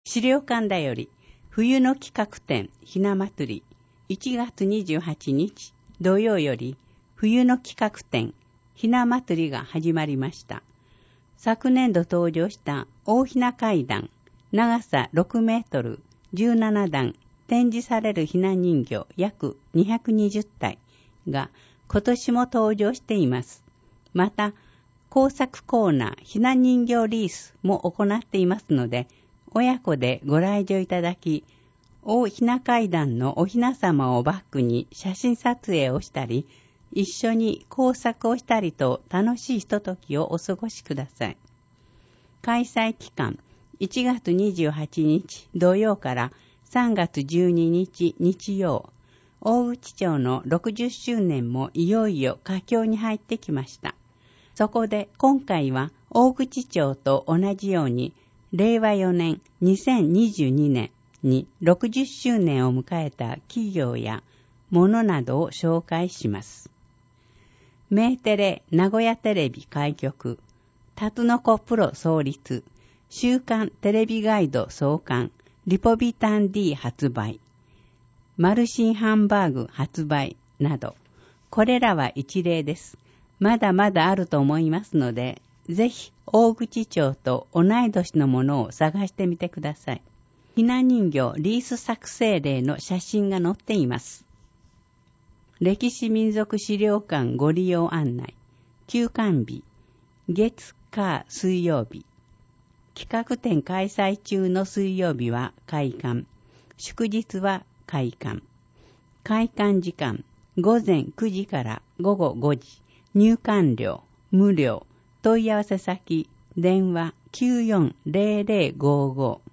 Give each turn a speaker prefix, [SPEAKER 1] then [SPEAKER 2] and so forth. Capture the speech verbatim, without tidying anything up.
[SPEAKER 1] 資料館だより冬の企画展ひな祭りいちがつにじゅうはちにち土曜より冬の企画展ひな祭りが始まりました。昨年度登場した大ひな階段長さろくメートルじゅうななだん展示されるひな人形約にひゃくにじゅったいが今年も登場しています。また工作コーナーひな人形リースも行っていますので、親子でご来場いただき、大ひな階段のおひな様をバックに写真撮影をしたり、一緒に工作をしたりと楽しいひとときをお過ごしください。開催期間いちがつにじゅうはちにち土曜からさんがつじゅうににち日曜、大口町のろくじゅっしゅうねんもいよいよ佳境に入ってきました。そこで今回は大口町と同じようにれいわよねんにせんにじゅうにねんにろくじゅっしゅうねんを迎えた企業やものなどを紹介します。メーテレ名古屋テレビ開局、タツノコプロ創立、週刊テレビガイド創刊、リポビタン D 発売、マルシンハンバーグ発売など、これらは一例です。まだまだあると思いますので、ぜひ大口町と同い年のものを探してみてください。ひな人形リース作成例の写真が載っています。歴史民族資料館ご利用案内、休館日、月火水曜日、企画展開催中の水曜日は開館、祝日は開館、開館時間ごぜんくじからごごごじ、入館料無料、問い合わせ先電話 きゅうよんぜろぜろごご